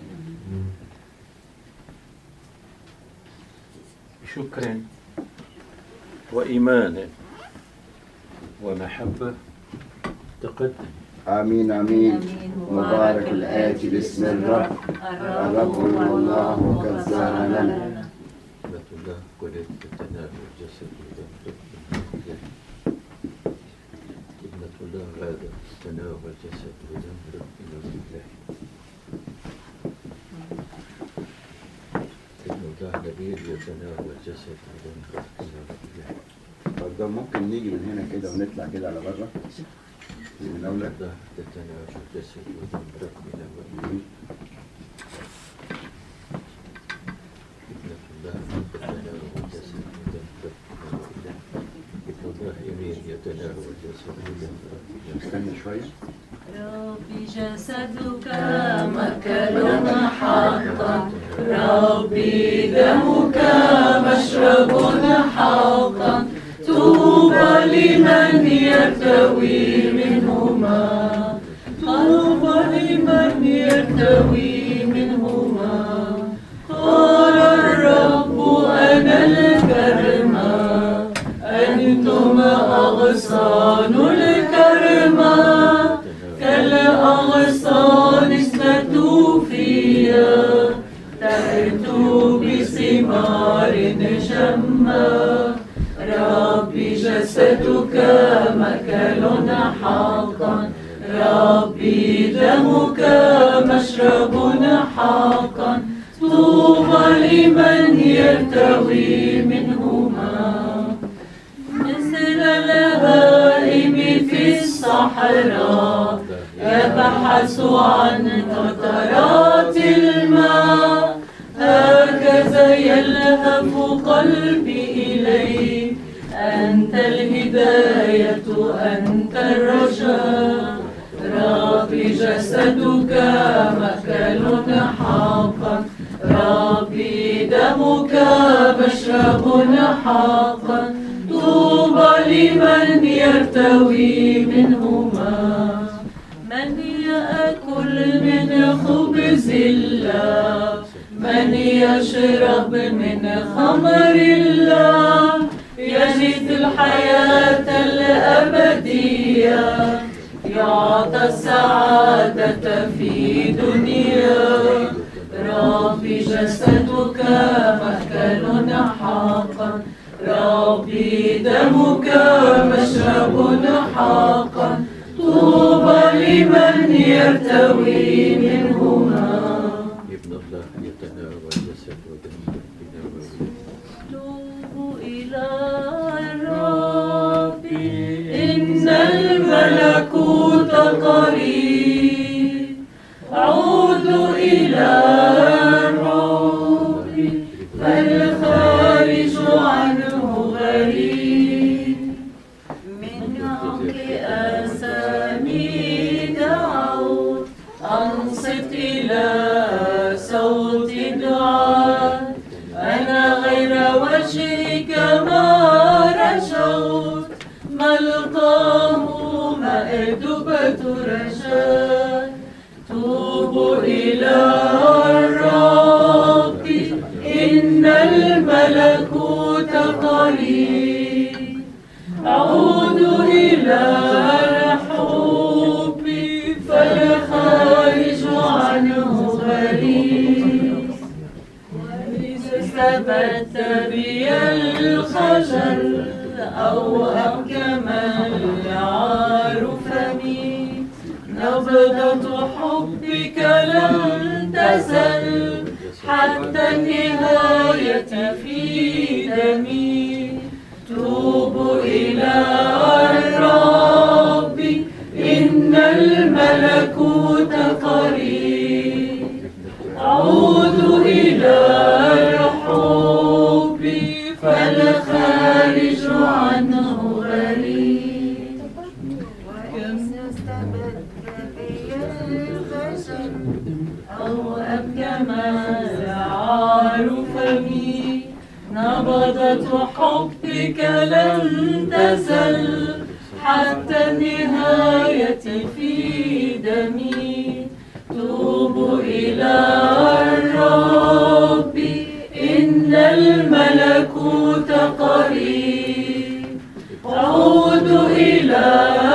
شكر وإيمان ومحبة تقدم. آمين آمين. مبارك الآتي باسم الرب. الرب هو الله قد زار لنا. الله قلت تتناول الجسد ودم ابنة الله غادة تتناول الجسد ودم إلى الله. ابن الله نبيل يتناول الجسد ودم إلى الله. طب ممكن نيجي من هنا كده ونطلع كده على بره من أولى. الله تتناول الجسد ودم إلى الله. استنى شوية. ربي جسدك مأكل حقا، ربي دمك مشرب حقا، طوبى لمن يرتوي منهما، طوبى لمن يرتوي منهما. قال الرب أنا الكرمة، أنتم أغصان الكرمة، كالأغصان اسلتوا فيها، تأتوا بثمار جمة. ربي جسدك مأكل حقا، ربي دمك مشرب حقا، طوبى لمن يرتوي منهما. مثل الهائم في الصحراء يبحث عن قطرات الماء، هكذا يلهف قلبي إليك، أنت الهداية أنت الرجاء. ربي جسدك مأكل حقا، ربي دمك مشرب حقا، طوبى لمن يرتوي منهما. من يأكل من خبز الله، من يشرب من خمر الله، يجد الحياة الأبدية، يعطى السعادة في دنيا. ربي جسدك مأكل حقا، ربي دمك مشرب حقا، طوبى لمن يرتوي منهما. ابن الله يتناول الجسد ودم توبوا إلى الرب إن الملكوت قريب، عودوا إلى الرب فالخارج عنه غريب. من عمق آثامي دعوت، أنصت إلى صوت دعاء، أنا غير وجهك ما رجوت، ملقاه مأدبة رجاء. توبوا إلى الرب إن الملكوت قريب، عودوا إلى الحب فالخارج عنه غريب. وإذا ثبت بي الخجل أو أحكم العار فمي، نوبة نبضة حبك لن تزل حتى النهاية في دمي. توب إلى الرب إن الملكوت قريب. عودوا إلى الحب فالخارج عنه غريب. كم استبد في البشر أو أبكم سعار فمي. نبضة حبك لن تزل حتى النهاية في دمي. توب إلى الرب إن الملكوت قريب. عودوا إلى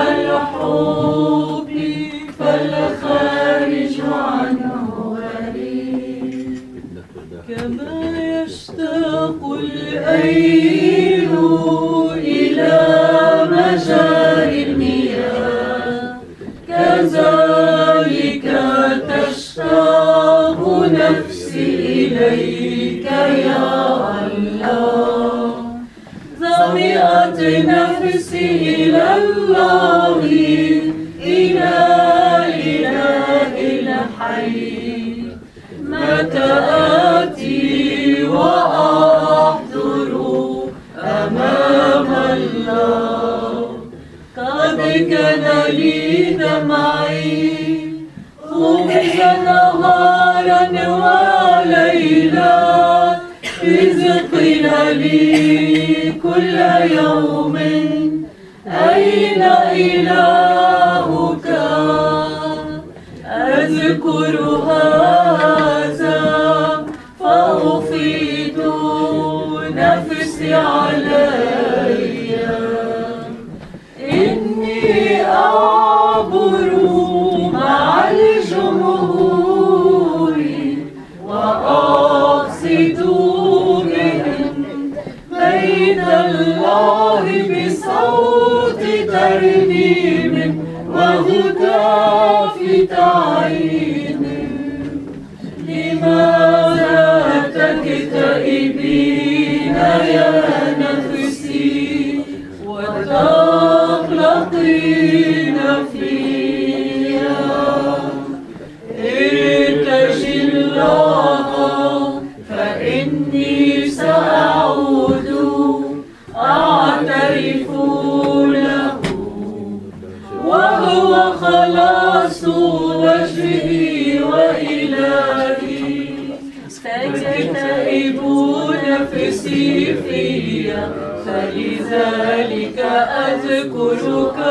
الحب فالخارج عنه غريب. كما يشتاق الأيل إلى مجاري المياه كذلك تشتاق نفسي إليك يا الله. ظمئت نفسي إلى الله إلى إله الحي. متى آتي وأحضر أمام الله. قد كان لي دمعي خبز نهارا وليلا. إذ قيل لي كل يوم أين إلهك. أذكر هذا فأفيد نفسي علي. إني أعبر مع الجمهور وأقصد بهم بين الله بصوت ترنيم وهتاف تعيين. لماذا تكتئبين يا نفسي وتقلقين فيا. ارتجي الله فإني سأعود أعترف له وهو خلاص وجهي وإلهي. تكتئب نفسي فيا فلذلك أذكرك.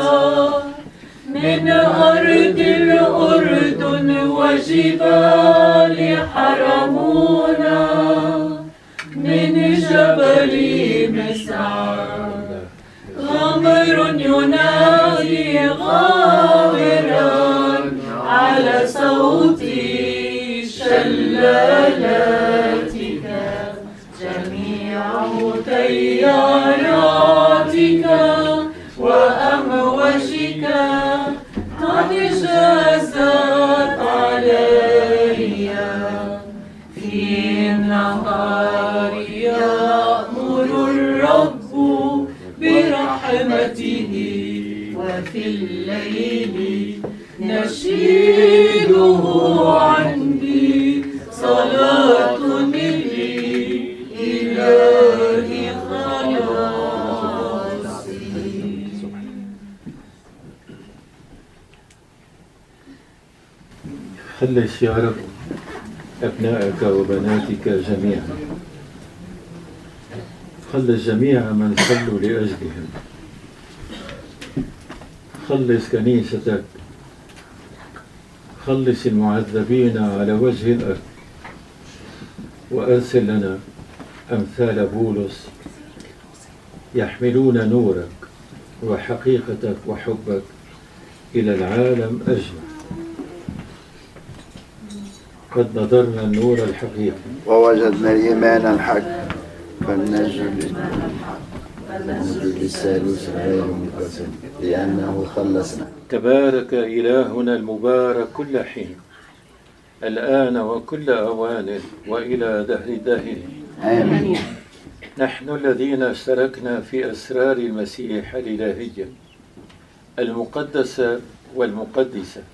من أرض الأردن وجبال حرمونا. من جبل مسعر غمر ينادي غامرا على صوت شلالاتك. جميع تياراتك وأمواجك قد جازت علي. في النهار يأمر الرب برحمته وفي الليل نشيده عندي. صلاة للإله خلاصي. خلص يا رب أبنائك وبناتك جميعا. خلص جميع من صلوا لأجلهم. خلص كنيستك. خلص المعذبين على وجه الأرض. وأرسل لنا أمثال بولس يحملون نورك وحقيقتك وحبك إلى العالم أجمع. قد نظرنا النور الحقيقي ووجدنا الإيمان الحق فلنجل ونسجد للثالوث غير منقسم لأنه خلصنا. تبارك إلهنا المبارك كل حين الآن وكل أوان وإلى دهر الدهر. آمين. نحن الذين اشتركنا في أسرار المسيح الإلهية المقدسة والمقدسة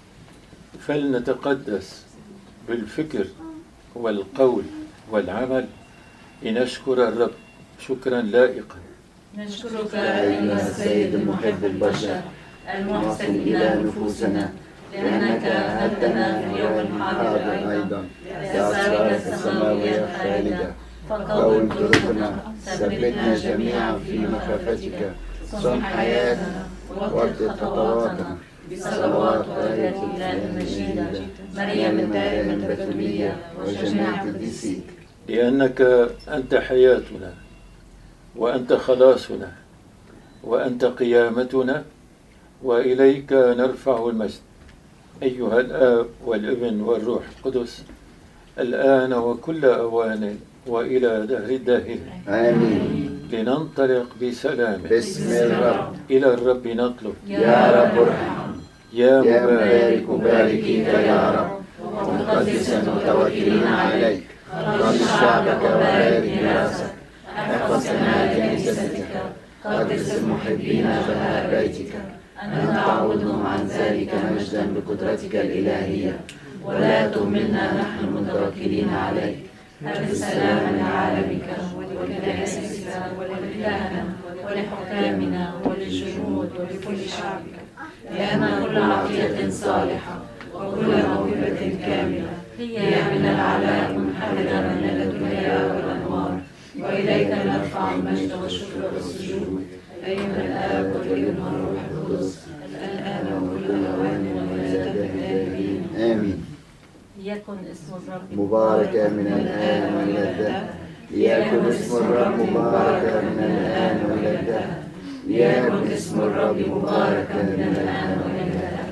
فلنتقدس بالفكر والقول والعمل لنشكر الرب شكرا لائقا. نشكرك أيها السيد المحب البشر المحسن إلى نفوسنا لأنك أهدنا في اليوم الحاضر أيضا لأسرارنا السماوية الخالدة فقوم طرقنا ثبتنا جميعا في مخافتك صن حياتنا وقت خطواتنا بصلوات والدة الإله المجيدة مريم الدائمة البتولية وجميع قديسيك. لأنك أنت حياتنا وأنت خلاصنا وأنت قيامتنا وإليك نرفع المجد أيها الآب والابن والروح القدس الآن وكل أوان وإلى دهر الداهر. آمين. لننطلق بسلام باسم الرب. إلى الرب نطلب يا رب ارحم. يا مبارك باركيك يا رب ومقدسا متوكلين عليك. رب شعبك وبارك راسك. احفظ سماء كنيستك. قدس المحبين بهاء بيتك. أن تعودهم عن ذلك مجدا بقدرتك الإلهية ولا تهملنا نحن المتوكلين عليك. هب السلام لعالمك ولكنائسك ولكهنة ولحكامنا وللجنود ولكل شعبك لأن كل عطية صالحة وكل موهبة كاملة هي من العلاء منحدرة من الأدوية والأنوار وإليك نرفع المجد والشكر والسجود أيها الآب والابن والروح القدس الآن وكل أوان وإلى دهر الداهرين. آمين. ليكن اسم الرب مباركا من الآن وإلى الدهر. ليكن اسم الرب مباركا من الآن وإلى الدهر. ليكن اسم الرب مباركا من الآن وإلى الدهر.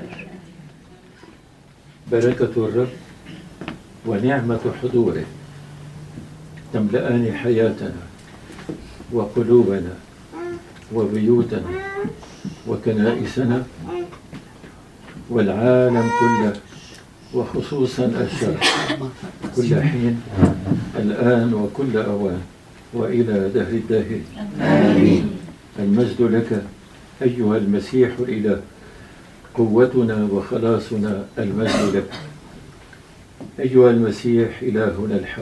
بركة الرب ونعمة حضوره تملأان حياتنا وقلوبنا وبيوتنا وكنائسنا والعالم كله وخصوصا الشرق كل حين الآن وكل أوان وإلى دهر الداهر. آمين. المجد لك أيها المسيح الإله قوتنا وخلاصنا. المجد لك أيها المسيح إلهنا الحق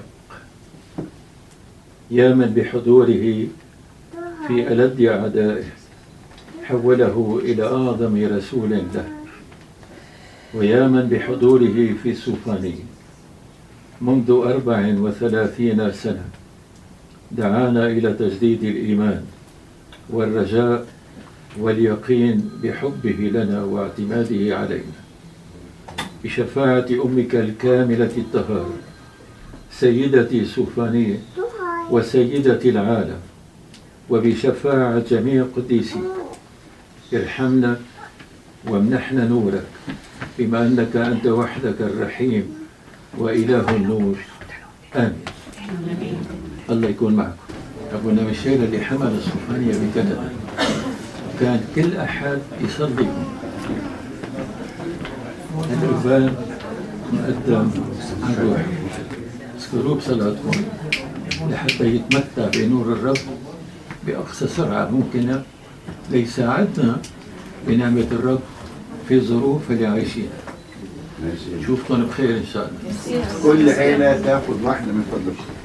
يا من بحضوره في ألد أعدائه حوله إلى أعظم رسول له ويا من بحضوره في سوفاني منذ 34 سنة دعانا إلى تجديد الإيمان والرجاء واليقين بحبه لنا واعتماده علينا بشفاعة أمك الكاملة الطهارة سيدتي سوفانية وسيدة العالم وبشفاعة جميع قديسي ارحمنا وامنحنا نورك بما أنك أنت وحدك الرحيم وإله النور. آمين. الله يكون معكم. أبونا ميشيل اللي حمل الصوفانية بكندا كان كل أحد يصلي الأذان مقدم عن روحه اذكروا بصلاتكم لحتى يتمتع بنور الرب بأقصى سرعة ممكنة ليساعدنا بنعمة الرب في الظروف اللي عايشين. نشوفكم بخير إن شاء الله. كل عيلة تاخذ واحدة من فضلكم.